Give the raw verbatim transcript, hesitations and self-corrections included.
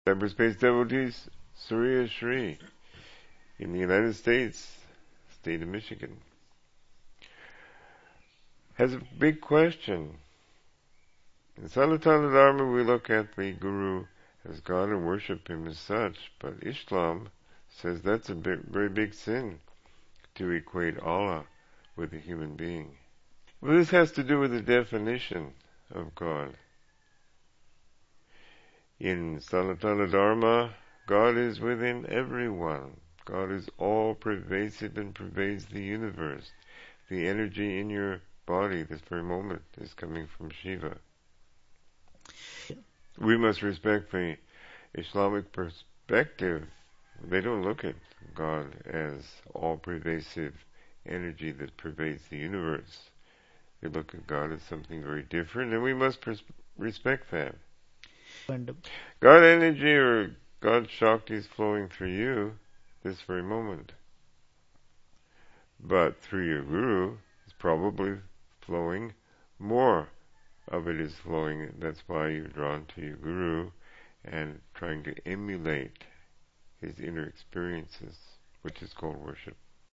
Cyberspace devotees, Surya Shri in the United States, state of Michigan, has a big question. In Sanatana Dharma, we look at the Guru as God and worship him as such, but Islam says that's a big, very big sin to equate Allah with a human being. Well, this has to do with the definition of God. In Sanatana Dharma, God is within everyone. God is all pervasive and pervades the universe. The energy in your body this very moment is coming from Shiva. We must respect the Islamic perspective. They don't look at God as all-pervasive energy that pervades the universe. They look at God as something very different, and we must pers- respect that. God energy or God Shakti is flowing through you this very moment. But through your Guru, it's probably flowing more of it is flowing. That's why you're drawn to your Guru and trying to emulate his inner experiences, which is called worship.